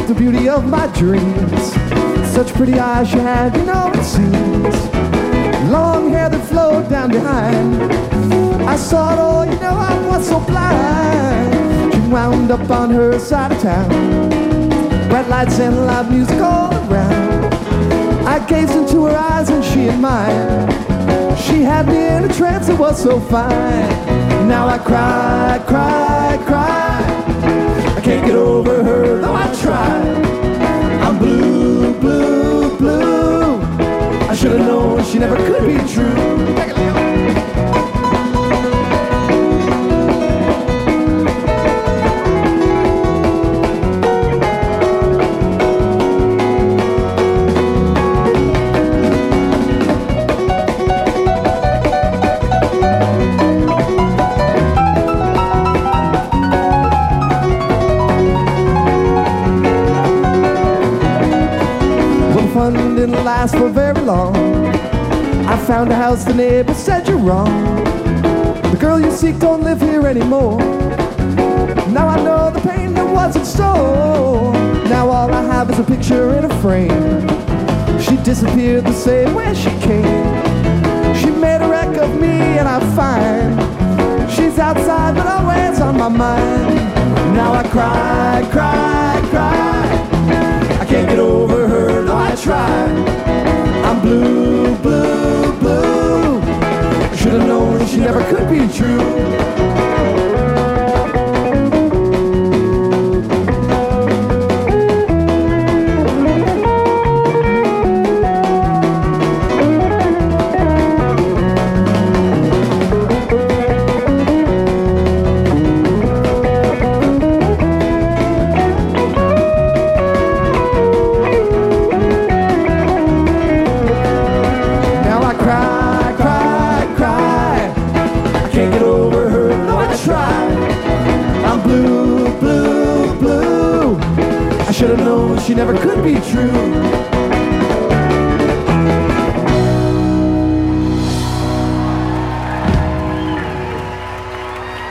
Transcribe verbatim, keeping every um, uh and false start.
with the beauty of my dreams. Such pretty eyes she had, you know it seems. Long hair that flowed down behind. I saw it all, you know I was so blind. She wound up on her side of town. Bright lights and loud music all around. I gazed into her eyes and she in mine. She had me in a trance, it was so fine. Now I cry, cry, cry. I can't get over her, though I try. I'm blue, blue, blue. I should have known she never could be true. Fun didn't last for very long. I found a house, the neighbor said you're wrong. The girl you seek don't live here anymore. Now I know the pain that was in store. Now all I have is a picture in a frame. She disappeared the same way she came. She made a wreck of me and I'm fine. She's outside but always on my mind. Now I cry, cry, cry. I can't get over her, though I try. I'm blue, blue, blue. I should have known she never could be true. Should have known she never could be true.